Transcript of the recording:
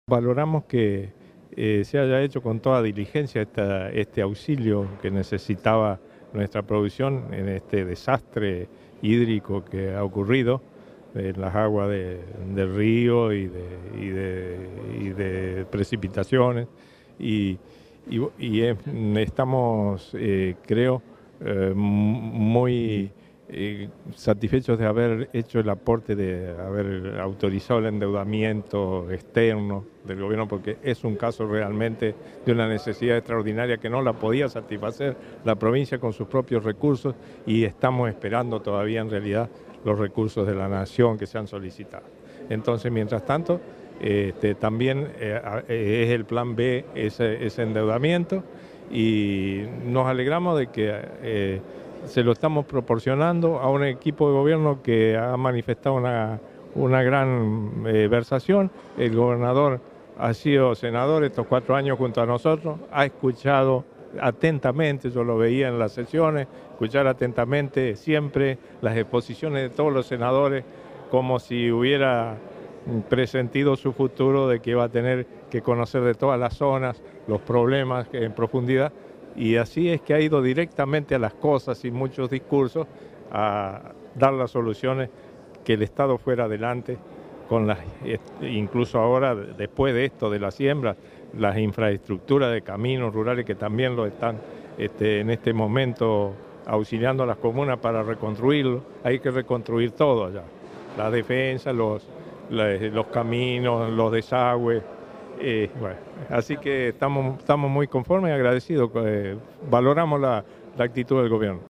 Valoramos que se haya hecho con toda diligencia este auxilio que necesitaba nuestra producción en este desastre hídrico que ha ocurrido en las aguas del río y de precipitaciones. Estamos, creo, muy satisfechos de haber hecho el aporte, de haber autorizado el endeudamiento externo del gobierno, porque es un caso realmente de una necesidad extraordinaria que no la podía satisfacer la provincia con sus propios recursos, y estamos esperando todavía en realidad los recursos de la nación que se han solicitado. Entonces, mientras tanto, también es el plan B ese endeudamiento, y nos alegramos de que se lo estamos proporcionando a un equipo de gobierno que ha manifestado una gran versación. El gobernador ha sido senador estos 4 años junto a nosotros, ha escuchado atentamente, yo lo veía en las sesiones, escuchar atentamente siempre las exposiciones de todos los senadores, como si hubiera presentido su futuro, de que iba a tener que conocer de todas las zonas, los problemas en profundidad. Y así es que ha ido directamente a las cosas, sin muchos discursos, a dar las soluciones, que el Estado fuera adelante con incluso ahora, después de esto de la siembra, las infraestructuras de caminos rurales, que también lo están en este momento auxiliando a las comunas para reconstruirlo. Hay que reconstruir todo allá, la defensa, los caminos, los desagües. Bueno, así que estamos muy conformes y agradecidos. Valoramos la actitud del gobierno.